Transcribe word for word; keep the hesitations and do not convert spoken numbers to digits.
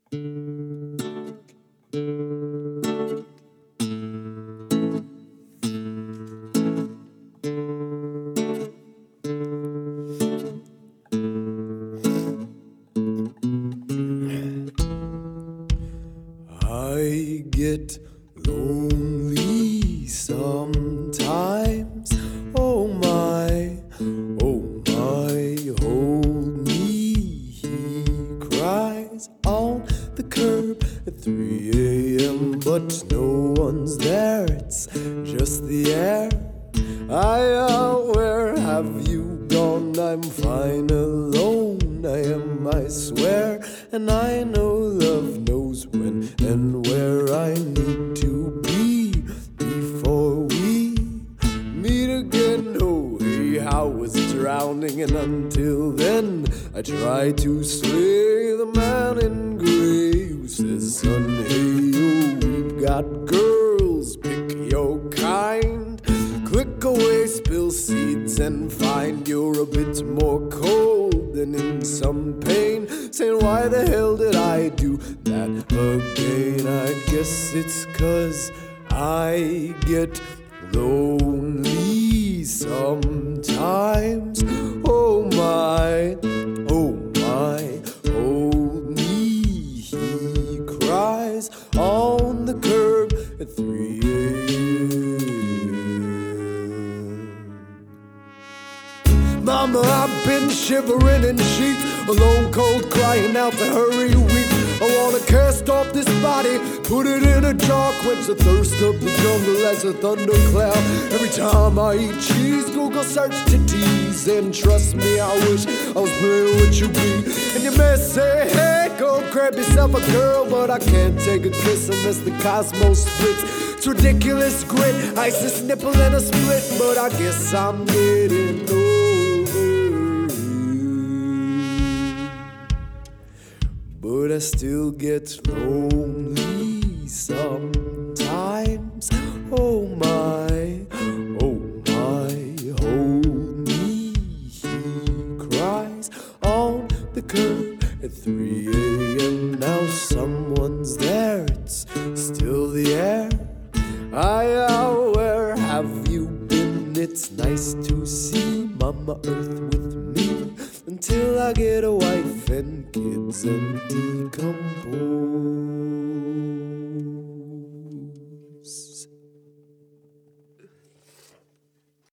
I get lonely sometimes. Oh my, oh my, hold me. He cries on the curb at three a.m. but no one's there. It's just the air. I, uh, where have you gone? I'm fine alone. I am, I swear, and I know love knows when and where I need to be before we meet again. Oh, hey, I was drowning, and until then I try to sway the man in gray who says, son, hey, oh, we've got girls, pick your kind. Click away, spill seeds, and find you're a bit more cold than in some pain. Saying, why the hell did I do that again? I guess it's 'cause I get lonely sometimes. Oh my, oh my, hold me. He cries on the curb at three a.m. Mama, I've been shivering in sheets, alone, cold, crying out to hurry, weep. I wanna cast off this body, put it in a jar, quench the thirst of the jungle as a thundercloud. Every time I eat cheese, Google search to tease, and trust me, I wish I was playing with you, be. And you may say, hey, go grab yourself a girl, but I can't take a kiss unless the cosmos splits. It's ridiculous grit, ISIS nipple and a split, but I guess I'm getting old. But I still get lonely sometimes. Oh my, oh my, hold me. He cries on the curb at three a.m. Now someone's there, it's still the air. I, uh, where have you been? It's nice to see Mama Earth with me until I get a wife and kids and decompose.